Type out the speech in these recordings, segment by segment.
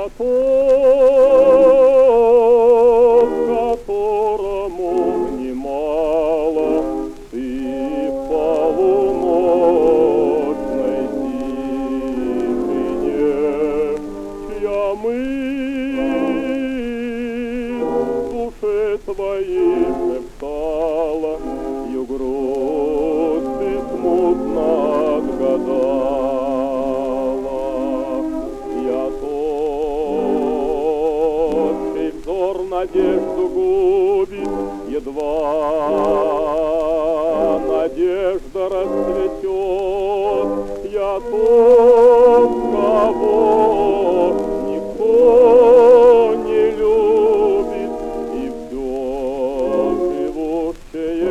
тот, которому внимала ты в полуночной тишине, чья мысль в душе твоей шептала, ее грусть ты смутно отгадала. Я тот, чей взор надежду губит, едва надежда расцветет. Я тот, кого никто не любит, и все живущее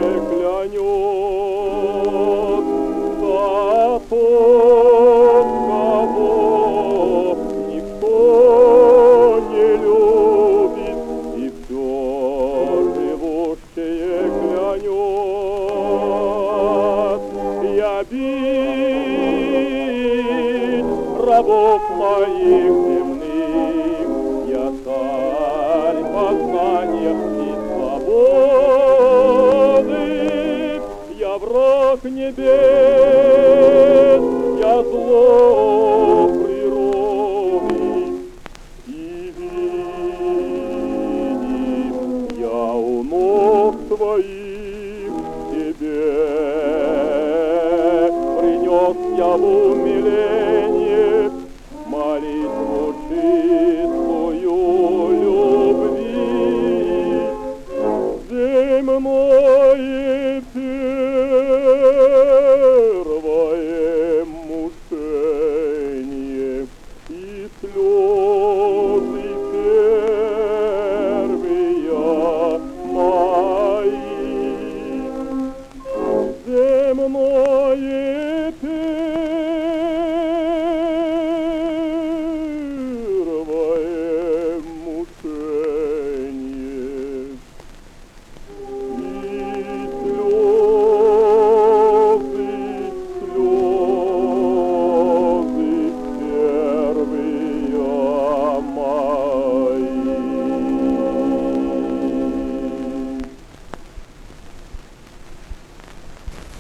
клянет. За тот, кого никто не любит, и все живущее клянет. Я бить рабов моих земных, я царь познания и свободы, я враг небес.